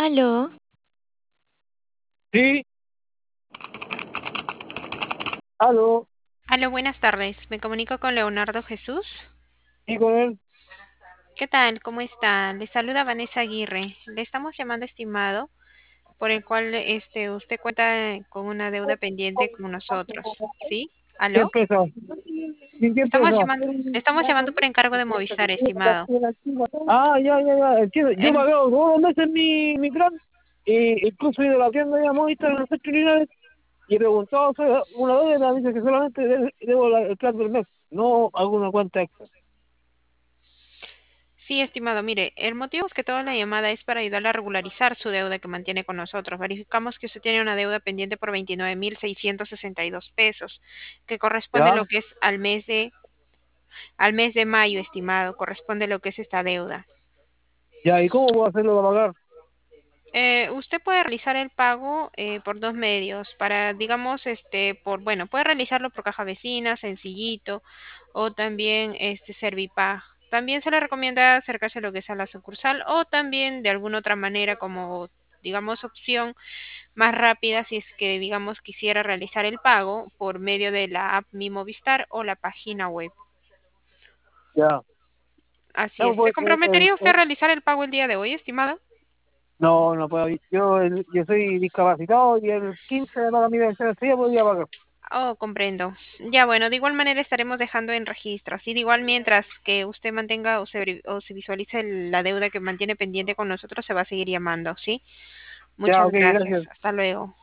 Aló, Sí, aló, aló, buenas tardes. Me comunico con Leonardo Jesús. y con él, ¿Qué tal? ¿Cómo está? Le saluda Vanessa Aguirre. Le estamos llamando estimado, por el cual usted cuenta con una deuda pendiente con nosotros. ¿Sí? ¿qué ¿Aló? empresa? ¿Sí, qué Estamos empresa? llamando, le estamos llamando por encargo de Movistar, estimado. Ya, entiendo. Yo El- pagué todos los meses mi plan, y incluso he ido a la tienda ya Movistar en los centros unidades y he preguntado sobre una deuda y me dice que solamente debo el plan del mes, no alguna cuenta extra. sí, estimado, mire, el motivo es que toda la llamada es para ayudarle a regularizar su deuda que mantiene con nosotros. Verificamos que usted tiene una deuda pendiente por 29.662 pesos, que corresponde Ya, lo que es al mes de mayo, estimado, corresponde lo que es esta deuda. ya, ¿y cómo puedo hacerlo para pagar? Usted puede realizar el pago por dos medios, para, digamos, bueno, puede realizarlo por caja vecina, sencillito, o también Servipag. También se le recomienda acercarse a lo que es a la sucursal, o también de alguna otra manera como, digamos, opción más rápida si es que, digamos, quisiera realizar el pago por medio de la app Mi Movistar o la página web. Ya, Así no, es. ¿Se pues, comprometería usted a realizar el pago el día de hoy, estimado? no, no puedo. Yo soy discapacitado y el 15 de paga mi pensión, sí, ya podría pagar. Oh, comprendo. Ya bueno, de igual manera estaremos dejando en registro. Así de igual mientras que usted mantenga o se visualice la deuda que mantiene pendiente con nosotros, se va a seguir llamando, ¿sí? Ya, Muchas ok, gracias. gracias. Hasta luego.